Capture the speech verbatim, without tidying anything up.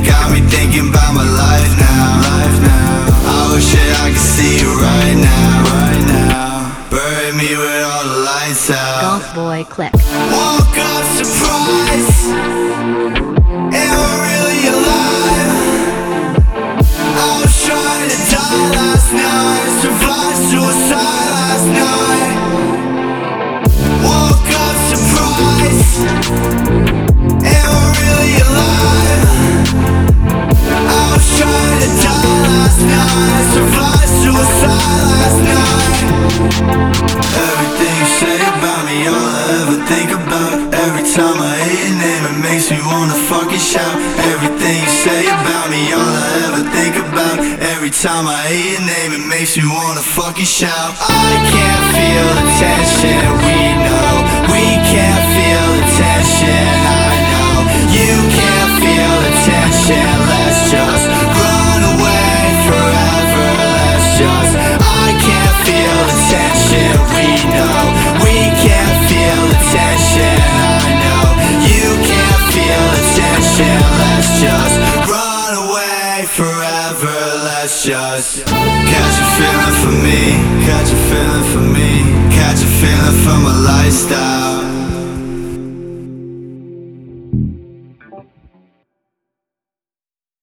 got me thinking about my life now, life now. I wish that I could see you right now, right now. Bury me with all the lights out. Golf Boy Click. Woke up surprised, am I really alive? I was trying to die last night, survived suicide last night. Woke up surprised, am I really alive? I was trying to die last night, survived suicide last night. Everything you say about me, all I ever think about. Every time I hear your name, it makes me wanna fucking shout. Everything you say about me, all I ever think about. Every time I hear your name, it makes me wanna fucking shout. I can't feel the tension, we know. We can't feel the tension, I know. You can't feel the tension, let's just run away forever. Let's just, I can't feel the tension, we know. We can't feel the tension, I know. You can't feel the tension, let's just run away forever. Let's just catch a feeling for me, catch a feeling for me, catch a feeling for my lifestyle.